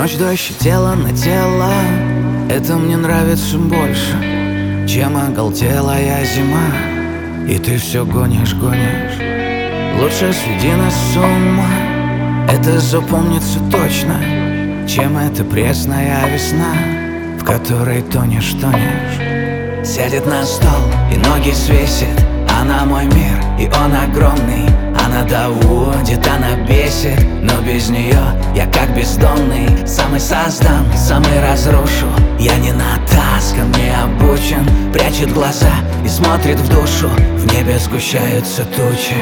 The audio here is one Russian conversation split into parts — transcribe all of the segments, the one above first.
Ночь, дождь и тело на тело, это мне нравится больше, чем оголтелая зима. И ты все гонишь, гонишь. Лучше сведи нас с ума, это запомнится точно, чем эта пресная весна, в которой тонешь, тонешь. Сядет на стол и ноги свесит, она мой мир, и он огромный. Она доводит, она бесит, но без нее я как бездомный. Сам и создам, сам и разрушу. Я не натаскан, не обучен. Прячет глаза и смотрит в душу. В небе сгущаются тучи.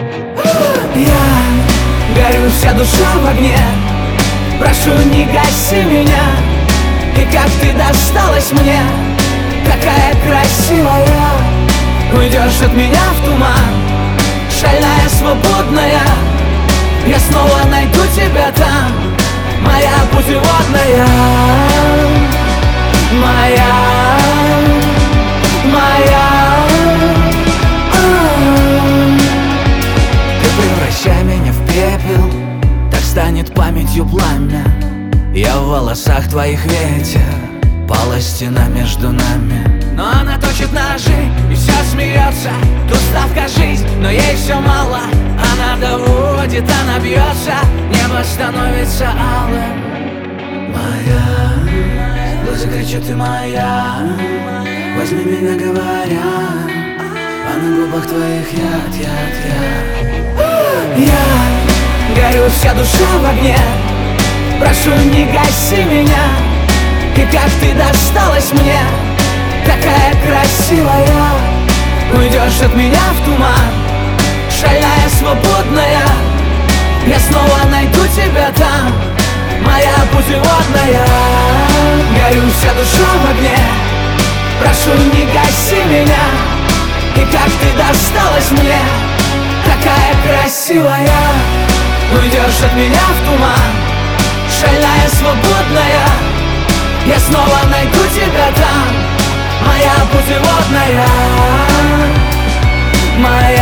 Я горю, вся душа в огне. Прошу, не гаси меня. И как ты досталась мне, какая красивая. Уйдешь от меня в туман, шальная, свободная. Я снова найду тебя там, моя путеводная. Моя, моя. Ты превращай меня в пепел, так станет памятью пламя. Я в волосах твоих ветер, пала стена между нами. Но она точит ножи и все смеется. Тут ставка жизнь, но ей все мало. Она доводит, она бьется. Небо становится алым. Моя, глаза кричат, ты моя. Возьми меня, говоря, а на губах твоих яд, яд, яд. Я горю, вся душа в огне. Прошу, не гаси меня. И как ты досталась мне, такая красивая. Уйдешь от меня в туман, шальная, свободная. Я снова найду тебя там, моя путеводная. Горю, вся душа в огне. Прошу, не гаси меня. И как ты досталась мне, такая красивая. Уйдешь от меня в туман, шальная, свободная. Я снова найду тебя там, моя путеводная. Моя.